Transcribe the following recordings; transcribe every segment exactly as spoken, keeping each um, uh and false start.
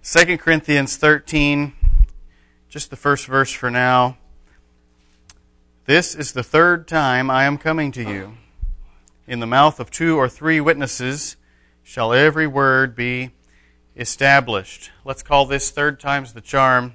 Second Corinthians thirteen, just the first verse for now. This is the third time I am coming to you. In the mouth of two or three witnesses shall every word be established. Let's call this third time's the charm.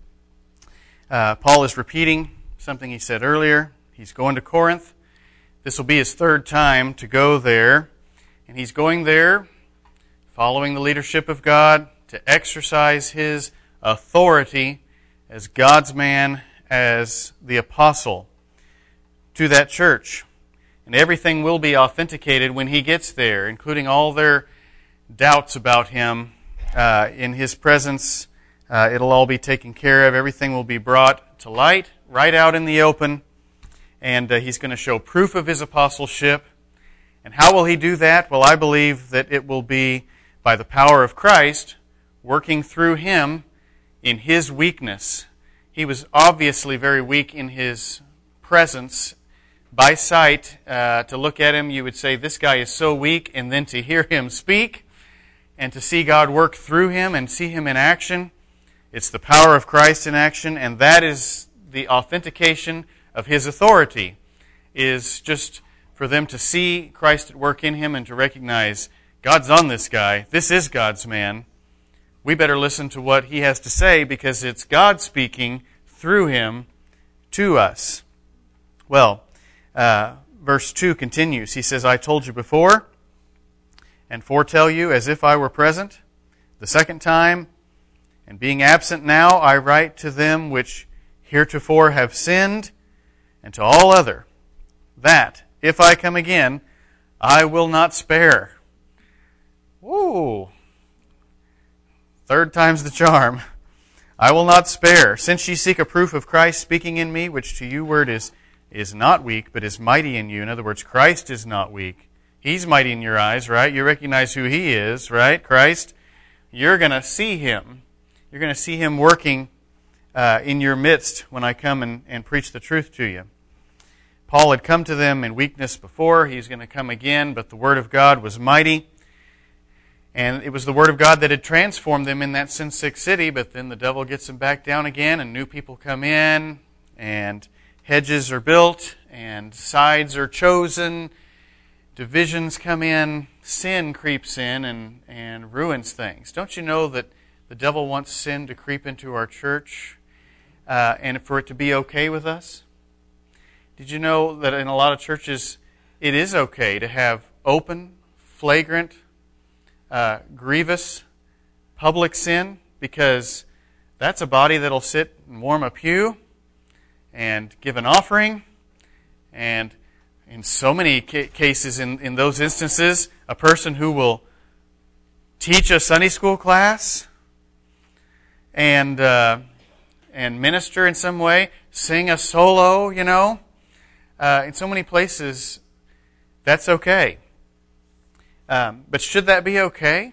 Uh, Paul is repeating something he said earlier. He's going to Corinth. This will be his third time to go there. And he's going there following the leadership of God to exercise his authority as God's man, as the apostle to that church. And everything will be authenticated when he gets there, including all their doubts about him. Uh, in his presence, uh, it'll all be taken care of. Everything will be brought to light, right out in the open. And uh, he's going to show proof of his apostleship. And how will he do that? Well, I believe that it will be by the power of Christ working through him in his weakness. He was obviously very weak in his presence. By sight, uh, to look at him, you would say, this guy is so weak, and then to hear him speak and to see God work through him and see him in action, it's the power of Christ in action, and that is the authentication of his authority, is just for them to see Christ at work in him and to recognize God's on this guy. This is God's man. We better listen to what he has to say because it's God speaking through him to us. Well, uh, verse two continues. He says, I told you before and foretell you as if I were present the second time, and being absent now, I write to them which heretofore have sinned, and to all other, that, if I come again, I will not spare. Woo! Third time's the charm. I will not spare. Since ye seek a proof of Christ speaking in me, which to you word is, is not weak, but is mighty in you. In other words, Christ is not weak. He's mighty in your eyes, right? You recognize who he is, right? Christ. You're going to see him. You're going to see him working uh, in your midst when I come and, and preach the truth to you. Paul had come to them in weakness before. He's going to come again, but the word of God was mighty. And it was the word of God that had transformed them in that sin-sick city, but then the devil gets them back down again, and new people come in, and hedges are built, and sides are chosen, divisions come in, sin creeps in and, and ruins things. Don't you know that the devil wants sin to creep into our church uh, and for it to be okay with us? Did you know that in a lot of churches it is okay to have open, flagrant, Uh, grievous public sin, because that's a body that'll sit and warm a pew and give an offering, and in so many ca- cases in, in those instances, a person who will teach a Sunday school class and uh, and minister in some way, sing a solo, you know, uh, in so many places, that's okay. Um, but should that be okay?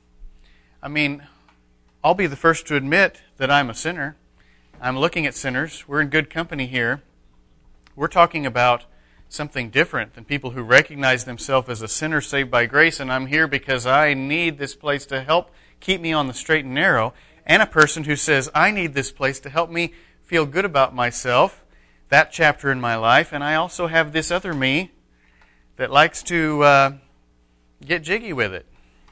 I mean, I'll be the first to admit that I'm a sinner. I'm looking at sinners. We're in good company here. We're talking about something different than people who recognize themselves as a sinner saved by grace, and I'm here because I need this place to help keep me on the straight and narrow, and a person who says, I need this place to help me feel good about myself, that chapter in my life, and I also have this other me that likes to Uh, get jiggy with it.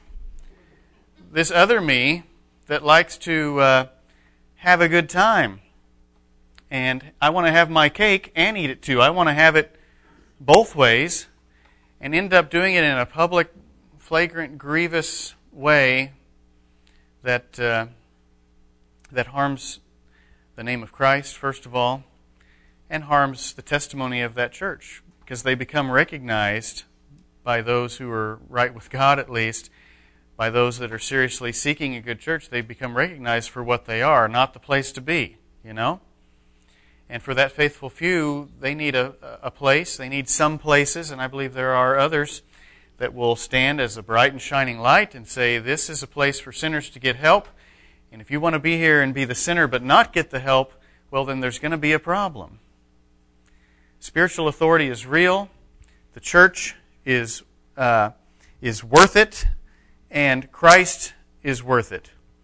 This other me that likes to uh, have a good time. And I want to have my cake and eat it too. I want to have it both ways and end up doing it in a public, flagrant, grievous way that uh, that harms the name of Christ, first of all, and harms the testimony of that church, because they become recognized by those who are right with God, at least, by those that are seriously seeking a good church. They become recognized for what they are, not the place to be, you know? And for that faithful few, they need a, a place, they need some places, and I believe there are others that will stand as a bright and shining light and say, this is a place for sinners to get help, and if you want to be here and be the sinner but not get the help, well, then there's going to be a problem. Spiritual authority is real. The church is uh, is worth it, and Christ is worth it.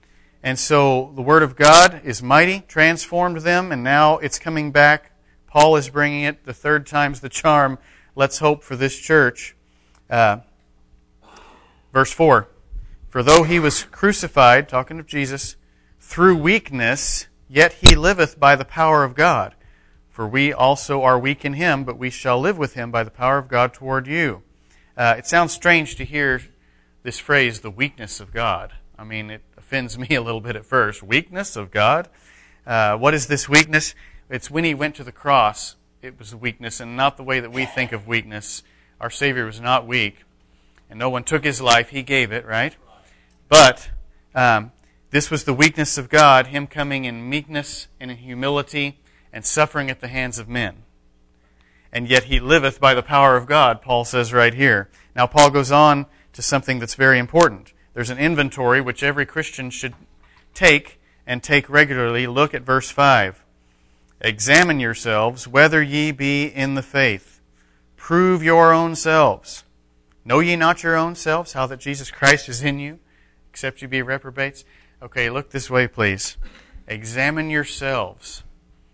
And so the Word of God is mighty, transformed them, and now it's coming back. Paul is bringing it. The third time's the charm. Let's hope for this church. Uh, verse four. For though he was crucified, talking of Jesus, through weakness, yet he liveth by the power of God. For we also are weak in him, but we shall live with him by the power of God toward you. Uh, it sounds strange to hear this phrase, the weakness of God. I mean, it offends me a little bit at first. Weakness of God? Uh, what is this weakness? It's when he went to the cross, it was a weakness, and not the way that we think of weakness. Our Savior was not weak, and no one took his life. He gave it, right? But um, this was the weakness of God, him coming in meekness and in humility and suffering at the hands of men. And yet he liveth by the power of God, Paul says right here. Now Paul goes on to something that's very important. There's an inventory which every Christian should take and take regularly. Look at verse five. Examine yourselves whether ye be in the faith. Prove your own selves. Know ye not your own selves, how that Jesus Christ is in you, except you be reprobates? Okay, look this way, please. Examine yourselves.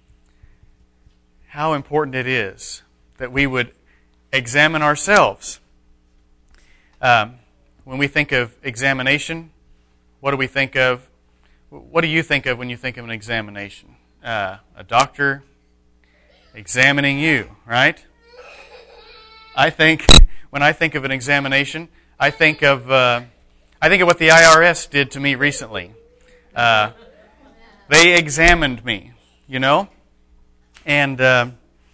How important it is that we would examine ourselves. Um, when we think of examination, what do we think of? What do you think of when you think of an examination? Uh, a doctor examining you, right? I think when I think of an examination, I think of uh, I think of what the I R S did to me recently. Uh, they examined me, you know. And uh,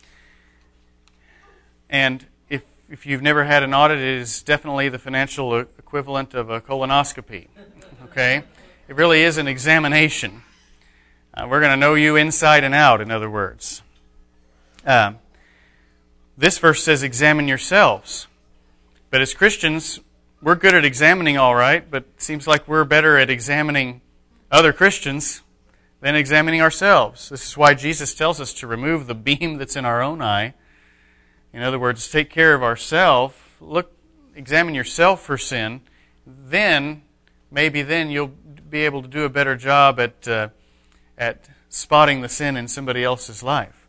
and if if you've never had an audit, it is definitely the financial equivalent of a colonoscopy. Okay, it really is an examination. Uh, we're going to know you inside and out. In other words, uh, this verse says, "Examine yourselves." But as Christians, we're good at examining, all right. But it seems like we're better at examining other Christians than examining ourselves. This is why Jesus tells us to remove the beam that's in our own eye. In other words, take care of ourselves. Look, examine yourself for sin. Then, maybe then you'll be able to do a better job at uh, at spotting the sin in somebody else's life.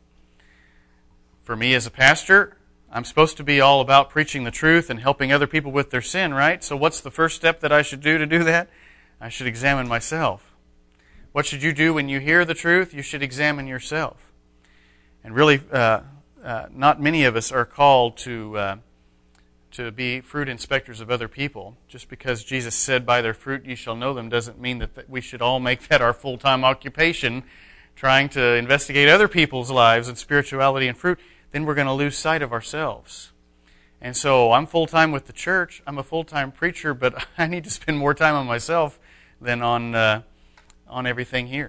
For me as a pastor, I'm supposed to be all about preaching the truth and helping other people with their sin, right? So what's the first step that I should do to do that? I should examine myself. What should you do when you hear the truth? You should examine yourself. And really, uh, uh, not many of us are called to uh, to be fruit inspectors of other people. Just because Jesus said, "By their fruit ye shall know them," doesn't mean that, that we should all make that our full-time occupation, trying to investigate other people's lives and spirituality and fruit. Then we're going to lose sight of ourselves. And so I'm full-time with the church. I'm a full-time preacher, but I need to spend more time on myself than on uh, on everything here.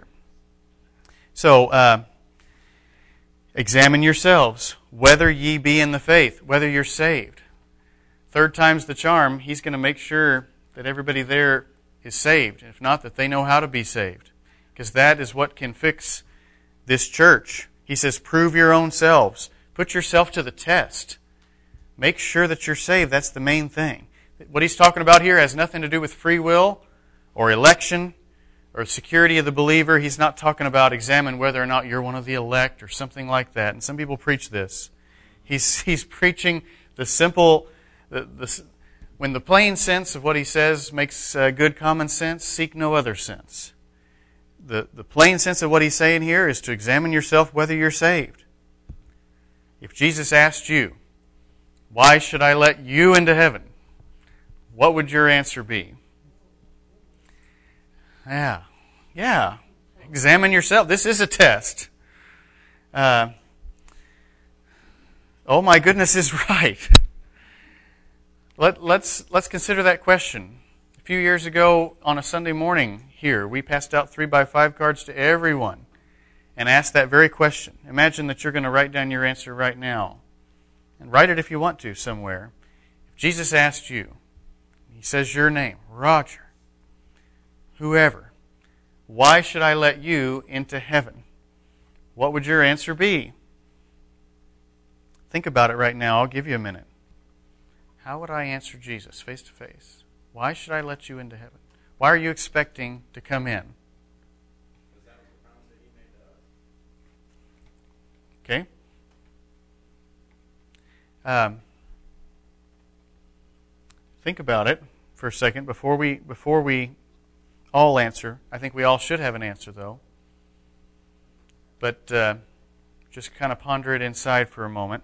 So, uh, examine yourselves, whether ye be in the faith, whether you're saved. Third time's the charm. He's going to make sure that everybody there is saved. If not, that they know how to be saved. Because that is what can fix this church. He says, prove your own selves. Put yourself to the test. Make sure that you're saved. That's the main thing. What he's talking about here has nothing to do with free will or election or security of the believer. He's not talking about examine whether or not you're one of the elect or something like that. And some people preach this. He's he's preaching the simple, the, the when the plain sense of what he says makes uh, good common sense, seek no other sense. The, the plain sense of what he's saying here is to examine yourself whether you're saved. If Jesus asked you, "Why should I let you into heaven?" what would your answer be? Yeah, yeah. Examine yourself. This is a test. Uh, oh my goodness is right. Let, let's let's consider that question. A few years ago on a Sunday morning here, we passed out three by five cards to everyone and asked that very question. Imagine that you're going to write down your answer right now. And write it if you want to somewhere. If Jesus asked you, he says your name, Roger, whoever, "Why should I let you into heaven?" what would your answer be? Think about it right now. I'll give you a minute. How would I answer Jesus face to face? Why should I let you into heaven? Why are you expecting to come in? Okay? Um, think about it for a second before we before we all answer. I think we all should have an answer, though. But uh, just kind of ponder it inside for a moment.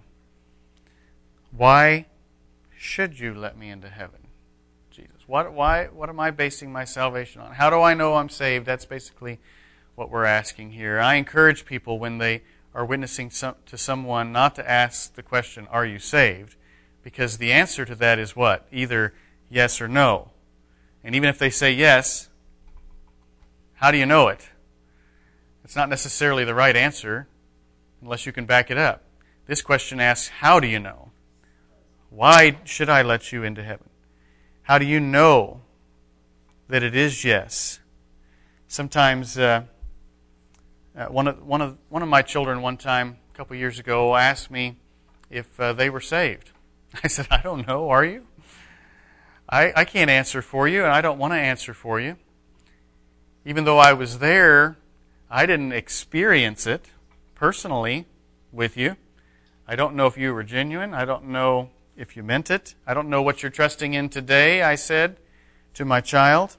Why should you let me into heaven, Jesus? What, why, what am I basing my salvation on? How do I know I'm saved? That's basically what we're asking here. I encourage people when they are witnessing some, to someone not to ask the question, are you saved? Because the answer to that is what? Either yes or no. And even if they say yes, how do you know it? It's not necessarily the right answer unless you can back it up. This question asks, how do you know? Why should I let you into heaven? How do you know that it is yes? Sometimes uh, uh, one of one of one of my children one time a couple years ago asked me if uh, they were saved. I said, I don't know. Are you? I I can't answer for you, and I don't want to answer for you. Even though I was there, I didn't experience it personally with you. I don't know if you were genuine. I don't know if you meant it. I don't know what you're trusting in today, I said to my child.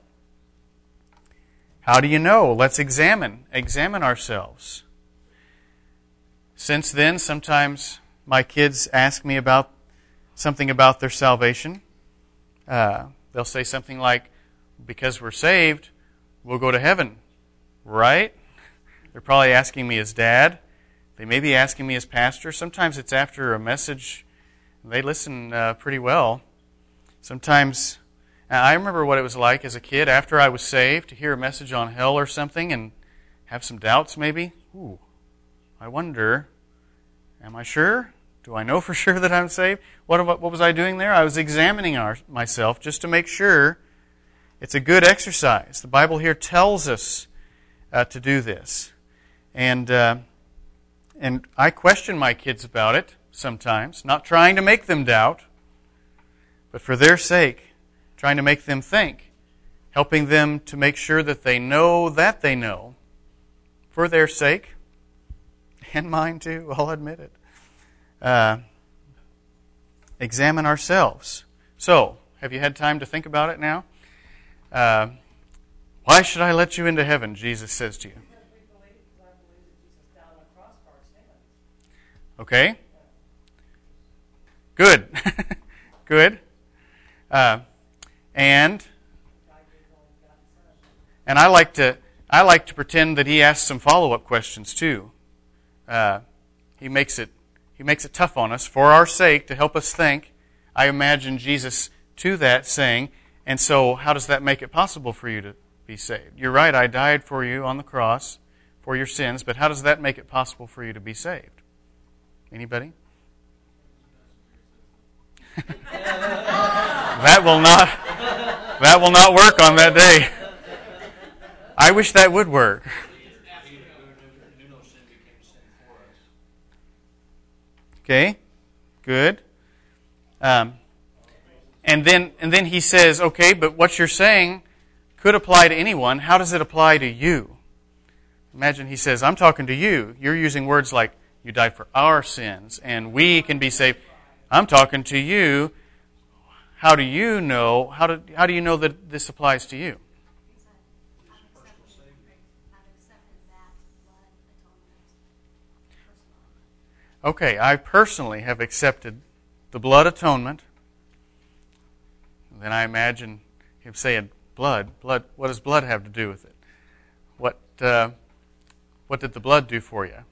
How do you know? Let's examine. Examine ourselves. Since then, sometimes my kids ask me about something about their salvation. Uh, they'll say something like, because we're saved, we'll go to heaven. Right? They're probably asking me as dad. They may be asking me as pastor. Sometimes it's after a message. They listen uh, pretty well. Sometimes, I remember what it was like as a kid after I was saved to hear a message on hell or something and have some doubts maybe. Ooh, I wonder, am I sure? Do I know for sure that I'm saved? What, what was I doing there? I was examining our, myself just to make sure. It's a good exercise. The Bible here tells us uh, to do this. And uh, and I question my kids about it sometimes, not trying to make them doubt, but for their sake, trying to make them think, helping them to make sure that they know that they know, for their sake, and mine too, I'll admit it. Uh, examine ourselves. So, have you had time to think about it now? Uh, why should I let you into heaven, Jesus says to you. Okay? Good. Good. Uh, and and I like to I like to pretend that he asks some follow-up questions too. Uh, he makes it he makes it tough on us for our sake to help us think. I imagine Jesus to that saying, and so how does that make it possible for you to be saved? You're right, I died for you on the cross for your sins, but how does that make it possible for you to be saved? Anybody? That will not that will not work on that day. I wish that would work. Okay, good. Um, and then and then he says, okay, but what you're saying could apply to anyone. How does it apply to you? Imagine he says, I'm talking to you. You're using words like, you died for our sins, and we can be saved. I'm talking to you. How do you know? How do how do you know that this applies to you? Okay, I personally have accepted the blood atonement. Then I imagine him saying, "Blood, blood. What does blood have to do with it? What uh, what did the blood do for you?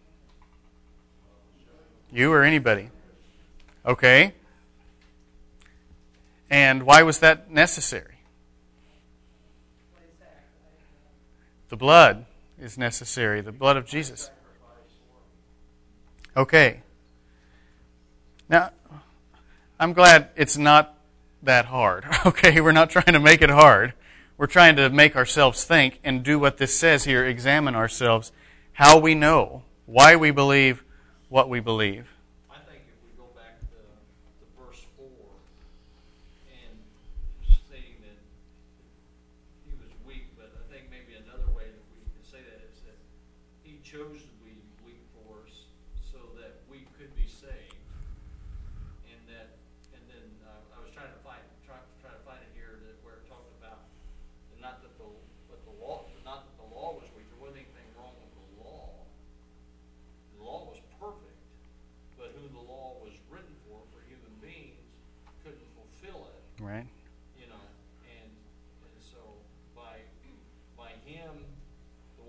You or anybody? Okay. And why was that necessary? The blood is necessary. The blood of Jesus. Okay. Now, I'm glad it's not that hard. Okay, we're not trying to make it hard. We're trying to make ourselves think and do what this says here, examine ourselves, how we know, why we believe what we believe. I think if we go back to, to verse four and stating that he was weak, but I think maybe another way that we could say that is that he chose to be weak for us so that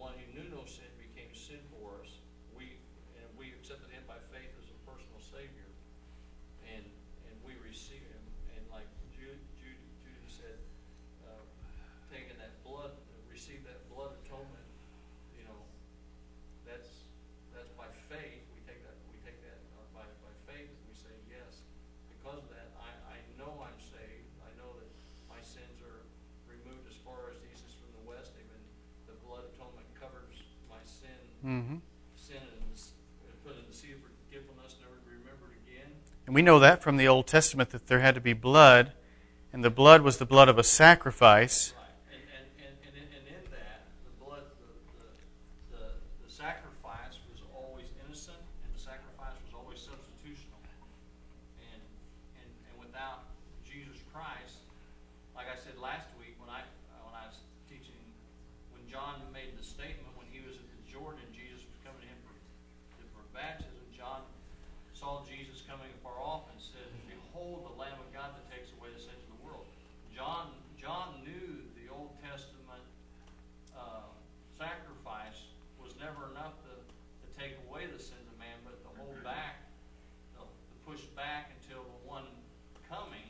one who knew no sin became sin for us. We and we accepted him by faith as a personal Savior, and and we receive him. And like Judy, Judy, Judy said, uh, taking that blood, receive that blood atonement. You know, that's that's by faith. We take that we take that uh, by by faith, and we say yes. Because of that, I I know I'm saved. I know that my sins are removed as far as the east is from the west. Even the blood atonement covers my sin, Mm-hmm. sin and put in the sea of forgiveness, never to be remembered again. And we know that from the Old Testament that there had to be blood, and the blood was the blood of a sacrifice. Right, and and, and, and, in, and in that, the blood, the, the the the sacrifice was always innocent, and the sacrifice was always substitutional. And and and without Jesus Christ, like I said last week when I uh, when I was teaching, when John made the statement when he was at the Jordan, Jesus was coming to him for, for baptism. John saw Jesus coming afar off and said, "Behold, the Lamb of God that takes away the sins of the world." John John knew the Old Testament uh, sacrifice was never enough to, to take away the sins of man, but to hold back, to, to push back until the one coming,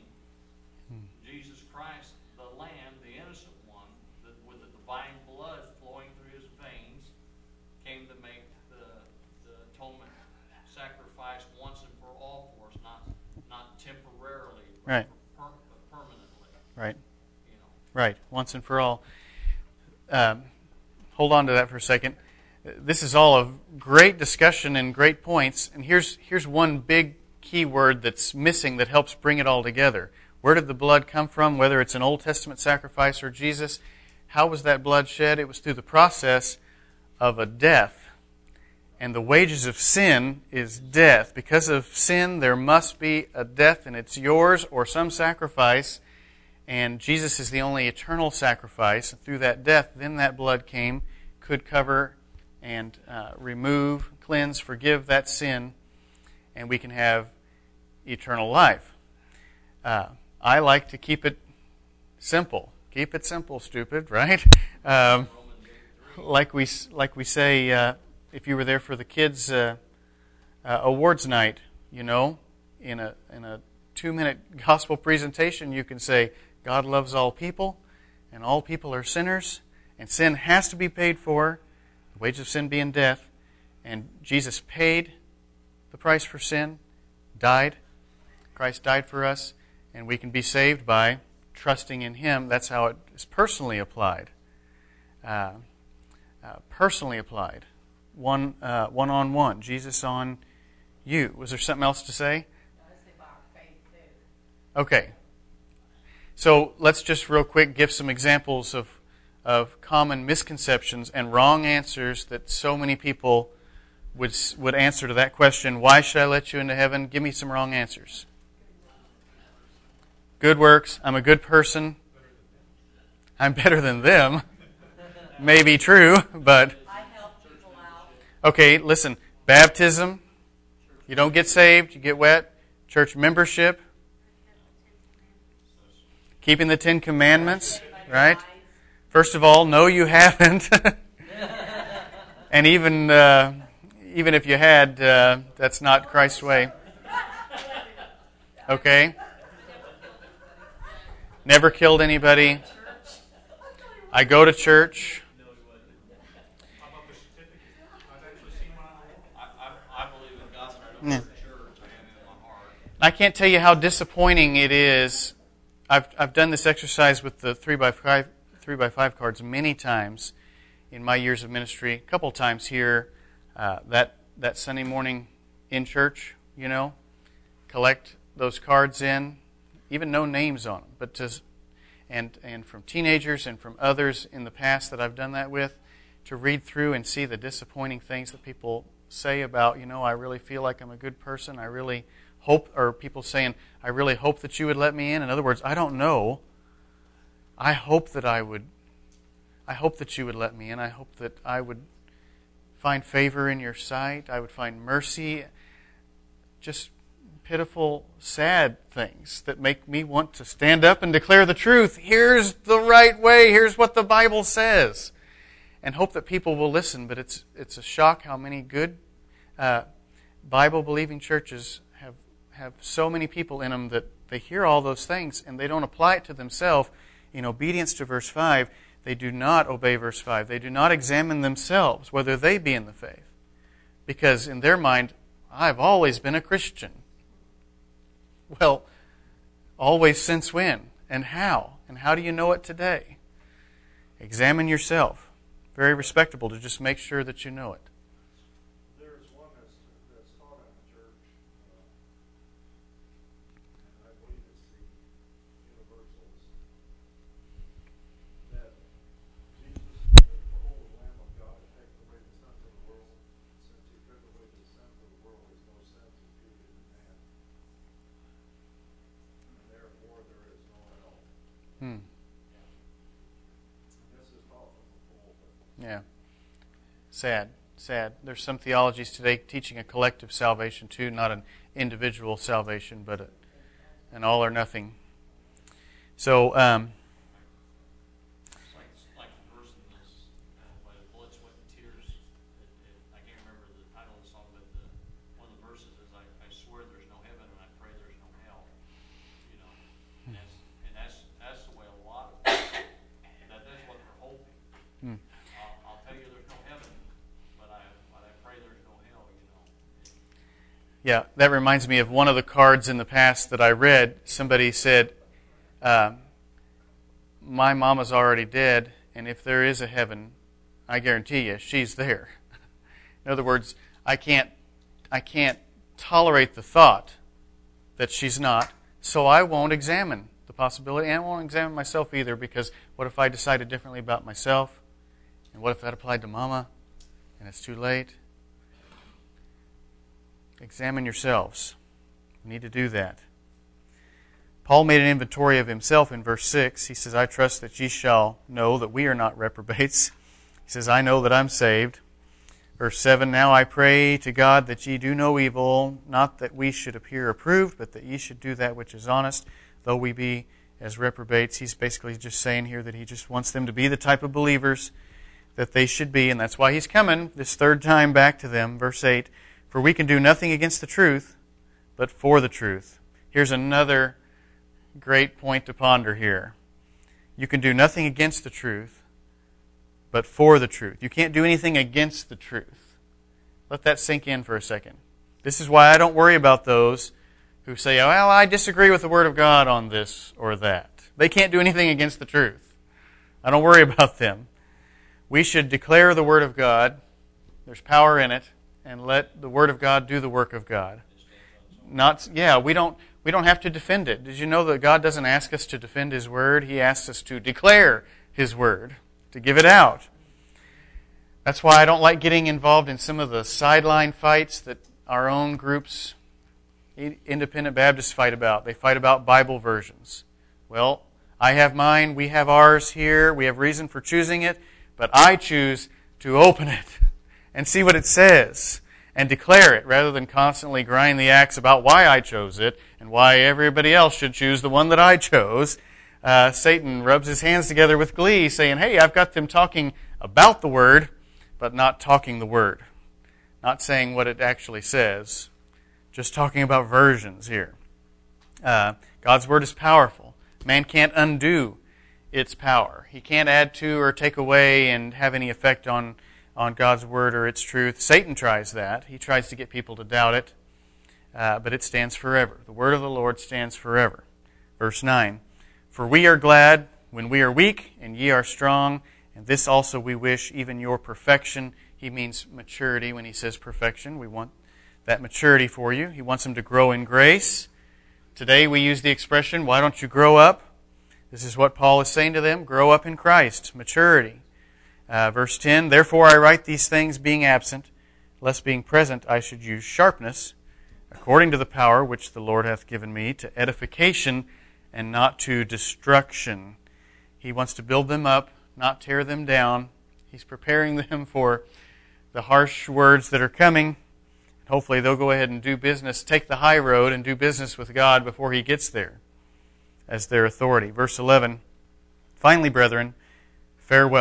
Jesus Christ, the Lamb, the innocent one, the, with the divine blood flowing through his veins, came to make the, the atonement sacrifice once and for all for us, not not temporarily, but Right. per, but permanently. Right. You know. Right. Once and for all. Um, hold on to that for a second. This is all a great discussion and great points. And here's here's one big key word that's missing that helps bring it all together. Where did the blood come from? Whether it's an Old Testament sacrifice or Jesus, how was that blood shed? It was through the process of a death. And the wages of sin is death. Because of sin, there must be a death, and it's yours or some sacrifice. And Jesus is the only eternal sacrifice. And through that death, then that blood came, could cover and uh, remove, cleanse, forgive that sin, and we can have eternal life. Uh, I like to keep it simple. Keep it simple, stupid, right? Um, like we like we say, uh, if you were there for the kids' uh, uh, awards night, you know, in a in a two-minute gospel presentation, you can say, God loves all people, and all people are sinners, and sin has to be paid for, the wage of sin being death, and Jesus paid the price for sin, died. Christ died for us, and we can be saved by trusting in Him. That's how it is personally applied. Uh, uh, personally applied. One, uh, one-on-one. Jesus on you. Was there something else to say? Okay. So let's just real quick give some examples of, of common misconceptions and wrong answers that so many people would would answer to that question, why should I let you into heaven? Give me some wrong answers. Good works. I'm a good person. I'm better than them. May be true, but... I help people out. Okay, listen. Baptism. You don't get saved, you get wet. Church membership. Keeping the Ten Commandments, right? First of all, no, you haven't. And even uh, even if you had, uh, that's not Christ's way. Okay? Never killed anybody. I go to church. I believe in God, but I don't go to church. I have it in my heart. I can't tell you how disappointing it is. I've I've done this exercise with the three by five three by five cards many times in my years of ministry. A couple times here, uh, that that Sunday morning in church, you know, collect those cards in, even no names on them, but just and and from teenagers and from others in the past that I've done that with, to read through and see the disappointing things that people say about, you know, I really feel like I'm a good person. I really hope, or people saying, I really hope that you would let me in. In other words, I don't know. I hope that I would, I hope that you would let me in. I hope that I would find favor in your sight. I would find mercy. Just pitiful, sad things that make me want to stand up and declare the truth. Here's the right way. Here's what the Bible says. and hope that people will listen. But it's it's a shock how many good uh, Bible-believing churches have have so many people in them that they hear all those things and they don't apply it to themselves in obedience to verse five. They do not obey verse five. They do not examine themselves whether they be in the faith. Because in their mind, I've always been a Christian. Well, always since when? And how? And how do you know it today? Examine yourself. Very respectable to just make sure that you know it. There's one that's, that's taught in the church, uh, and I believe it's the universals, that Jesus said, "Behold, the Lamb of God that taketh away the sins of the world. Since he took away the sins of the world, there's no sins imputed in man. And therefore there is no hell." Hmm. This is taught from the pulpit. Yeah. Sad. Sad. There's some theologies today teaching a collective salvation too, not an individual salvation, but a, an all or nothing. So, um, It's like, it's like the verse in this, uh, by the blood, sweat, and tears. It, it, I can't remember the title of the song, but the, one of the verses is, I, I swear there's no heaven and I pray there's no hell. You know, and that's, and that's, that's the way a lot of people, that, that's what they're hoping. hmm. I'll, I'll tell you there's no heaven, but I, but I pray there's no hell, you know. Yeah, that reminds me of one of the cards in the past that I read. Somebody said, uh, my mama's already dead, and if there is a heaven, I guarantee you, she's there. In other words, I can't, I can't tolerate the thought that she's not, so I won't examine the possibility, and I won't examine myself either, because what if I decided differently about myself? And what if that applied to mama, and it's too late? Examine yourselves. You need to do that. Paul made an inventory of himself in verse six. He says, I trust that ye shall know that we are not reprobates. He says, I know that I'm saved. Verse seven, now I pray to God that ye do no evil, not that we should appear approved, but that ye should do that which is honest, though we be as reprobates. He's basically just saying here that he just wants them to be the type of believers that they should be, and that's why he's coming this third time back to them. Verse eight, for we can do nothing against the truth, but for the truth. Here's another great point to ponder here. You can do nothing against the truth, but for the truth. You can't do anything against the truth. Let that sink in for a second. This is why I don't worry about those who say, well, I disagree with the Word of God on this or that. They can't do anything against the truth. I don't worry about them. We should declare the Word of God. There's power in it. And let the Word of God do the work of God. Not, yeah, we don't we don't have to defend it. Did you know that God doesn't ask us to defend His Word? He asks us to declare His Word, to give it out. That's why I don't like getting involved in some of the sideline fights that our own groups, independent Baptists, fight about. They fight about Bible versions. Well, I have mine, we have ours here, we have reason for choosing it, but I choose to open it and see what it says, and declare it, rather than constantly grind the axe about why I chose it, and why everybody else should choose the one that I chose. Uh, Satan rubs his hands together with glee, saying, hey, I've got them talking about the Word, but not talking the Word. Not saying what it actually says, just talking about versions here. Uh, God's Word is powerful. Man can't undo its power. He can't add to or take away and have any effect on on God's Word or its truth. Satan tries that. He tries to get people to doubt it, uh, but it stands forever. The Word of the Lord stands forever. Verse nine, for we are glad when we are weak, and ye are strong, and this also we wish, even your perfection. He means maturity when he says perfection. We want that maturity for you. He wants them to grow in grace. Today we use the expression, why don't you grow up? This is what Paul is saying to them, grow up in Christ, maturity. Uh, verse ten, therefore I write these things being absent, lest being present I should use sharpness, according to the power which the Lord hath given me, to edification and not to destruction. He wants to build them up, not tear them down. He's preparing them for the harsh words that are coming. Hopefully they'll go ahead and do business, take the high road and do business with God before He gets there as their authority. Verse eleven, finally, brethren, farewell.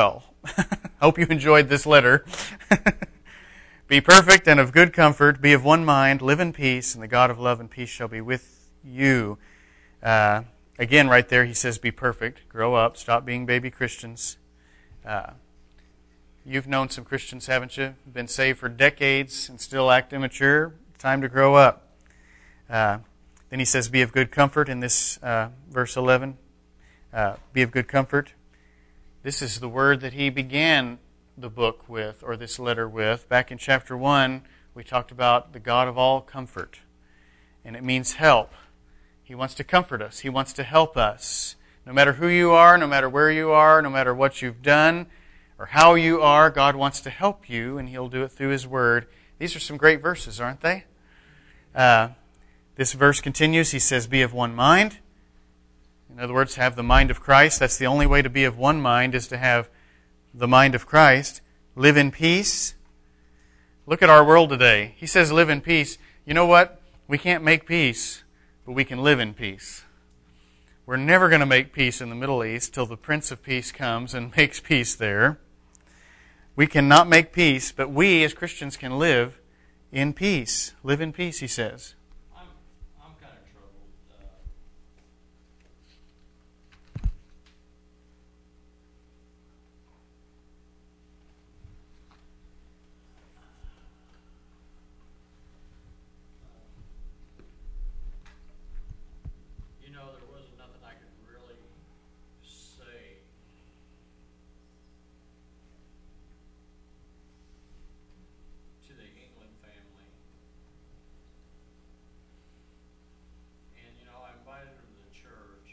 Hope you enjoyed this letter. Be perfect and of good comfort. Be of one mind. Live in peace, and the God of love and peace shall be with you. Uh, again, right there, he says, be perfect. Grow up. Stop being baby Christians. Uh, you've known some Christians, haven't you? Been saved for decades and still act immature. Time to grow up. Uh, then he says, be of good comfort in this uh, verse eleven. Uh, be of good comfort. This is the word that he began the book with, or this letter with. Back in chapter one, we talked about the God of all comfort. And it means help. He wants to comfort us. He wants to help us. No matter who you are, no matter where you are, no matter what you've done, or how you are, God wants to help you, and He'll do it through His Word. These are some great verses, aren't they? Uh, this verse continues. He says, be of one mind. In other words, have the mind of Christ. That's the only way to be of one mind, is to have the mind of Christ. Live in peace. Look at our world today. He says live in peace. You know what? We can't make peace, but we can live in peace. We're never going to make peace in the Middle East till the Prince of Peace comes and makes peace there. We cannot make peace, but we as Christians can live in peace. Live in peace, he says. I'm, I'm kind of troubled. Uh, you know, there wasn't nothing I could really say to the England family. And, you know, I invited them to the church.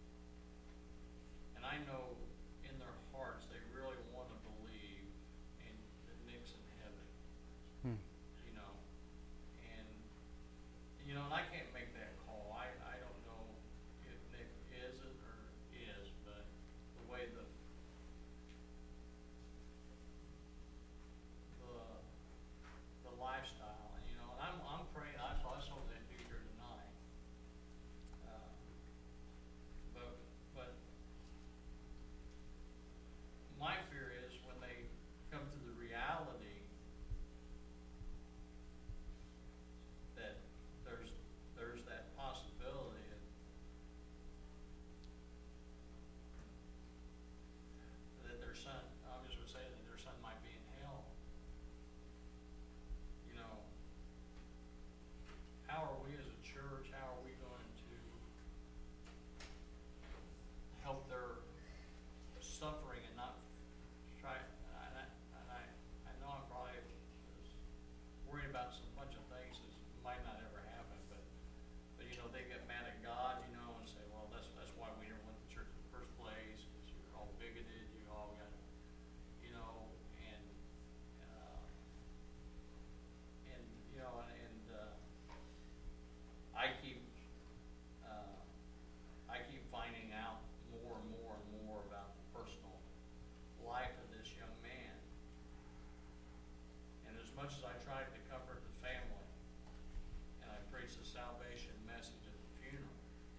And I know in their hearts they really want to believe in that Nick's in heaven. Hmm. You know. And, you know, and I can't make that call. I, I don't know if Nick isn't or is, but the way the the the lifestyle, you know, and I'm I'm praying. I saw I saw that be here tonight. Uh, but but my fear is when they come to the reality that there's there's that possibility of, that their son, I'm just gonna say that their son might be in hell. You know, how are we as a church, how are we going to help their suffering and not try, and I, and I, I know I'm probably worried about some bunch of things that might not ever happen, but, but you know, they get mad at God, you know, and say, well, that's, that's why we never went to church in the first place, because you're all bigoted, you all got, you know, and, uh, and, you know, and, and uh, I keep, uh, I keep finding out more and more and more about the personal life of this young man. And as much as I tried to comfort the family, and I preached the salvation message at the funeral,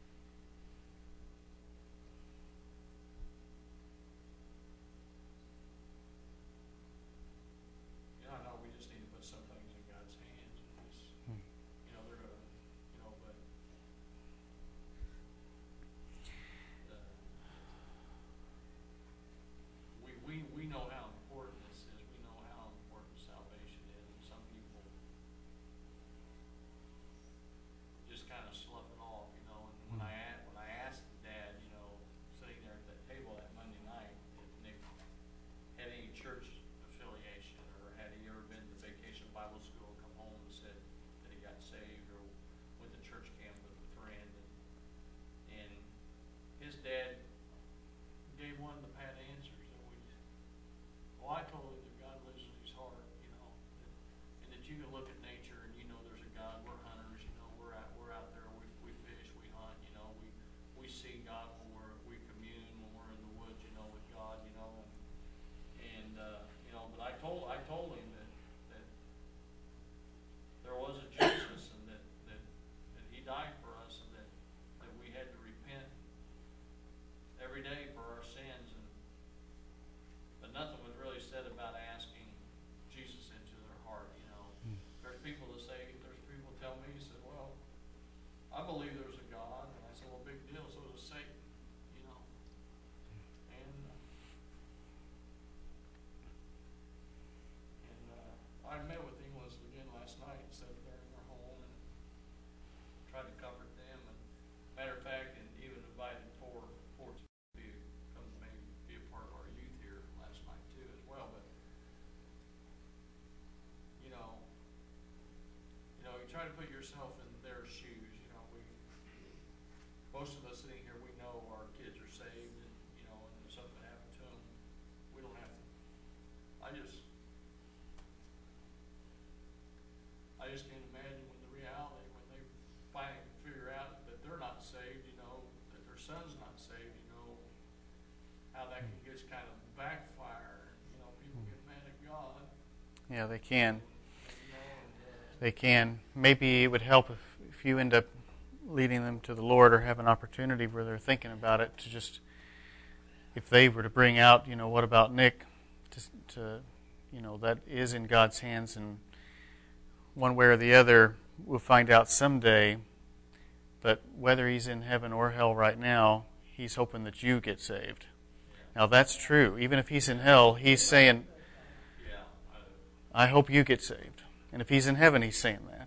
you know, I know we just need to put some things in God's hands. And just, you know, they're gonna, you know, but uh, we we we know how important this is. We know how important salvation is, and some people just kind of slough it off, you know. And when I a- when I asked Dad, you know, sitting there at that table that Monday night, if Nick had any church affiliation, or had he ever been to Vacation Bible School, come home and said that he got saved, or went to church camp with a friend, and, and his dad gave one of the pat answers, and we, well, I told him that God lives in his heart, you know, and, and that you can look at nature and you know there's a God. We're hunters, you know, we're out, we're out there, we, we fish, we hunt, you know, we, we see God when we're, we commune when we're in the woods, you know, with God, you know, and, and, uh, you know, but I told, I told him that, that there was a Jesus, and that, that, that he died for us, and that, that we had to repent every day for our sins, and but nothing was try to put yourself in their shoes. You know, we, most of us sitting here, we know our kids are saved, and you know, and if something happened to them, we don't have to. I just, I just can't imagine when the reality, when they finally figure out that they're not saved, you know, that their son's not saved, you know, how that can just kind of backfire. You know, people get mad at God. Yeah, they can. You know, and, uh, They can. Maybe it would help if, if you end up leading them to the Lord or have an opportunity where they're thinking about it, to just, if they were to bring out, you know, what about Nick, to, to you know, that is in God's hands, and one way or the other, we'll find out someday. But whether he's in heaven or hell right now, he's hoping that you get saved. Now that's true. Even if he's in hell, he's saying, yeah, I hope you get saved. And if he's in heaven, he's saying that.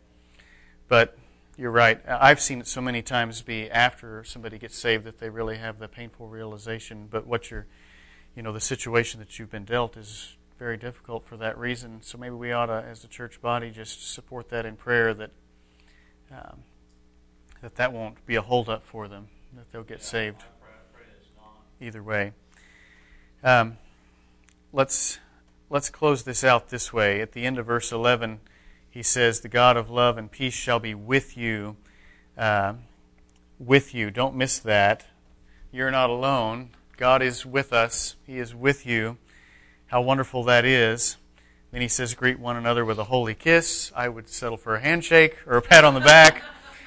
But you're right. I've seen it so many times be after somebody gets saved that they really have the painful realization. But what you're, you know, the situation that you've been dealt is very difficult for that reason. So maybe we ought to, as a church body, just support that in prayer, that um, that that won't be a holdup for them, that they'll get yeah, saved. I pray, I pray it's not. Either way. Um, let's let's close this out this way. At the end of verse eleven, he says, "The God of love and peace shall be with you." Uh, with you. Don't miss that. You're not alone. God is with us. He is with you. How wonderful that is. Then he says, "Greet one another with a holy kiss." I would settle for a handshake or a pat on the back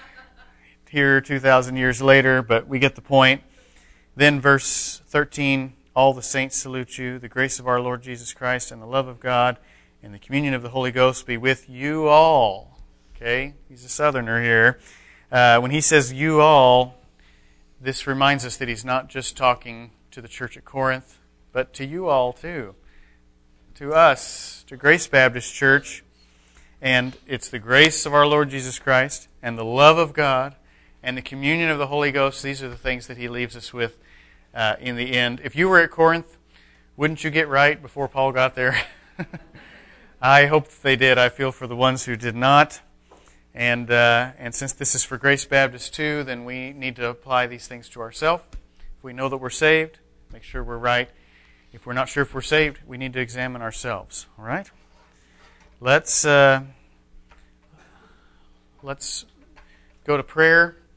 here two thousand years later, but we get the point. Then verse thirteen, "All the saints salute you. The grace of our Lord Jesus Christ and the love of God and the communion of the Holy Ghost be with you all." Okay, he's a southerner here. Uh, when he says you all, this reminds us that he's not just talking to the church at Corinth, but to you all too. To us, to Grace Baptist Church. And it's the grace of our Lord Jesus Christ and the love of God and the communion of the Holy Ghost. These are the things that he leaves us with uh, in the end. If you were at Corinth, wouldn't you get right before Paul got there? I hope that they did. I feel for the ones who did not. And uh, and since this is for Grace Baptist too, then we need to apply these things to ourselves. If we know that we're saved, make sure we're right. If we're not sure if we're saved, we need to examine ourselves. All right? Let's uh, let's go to prayer.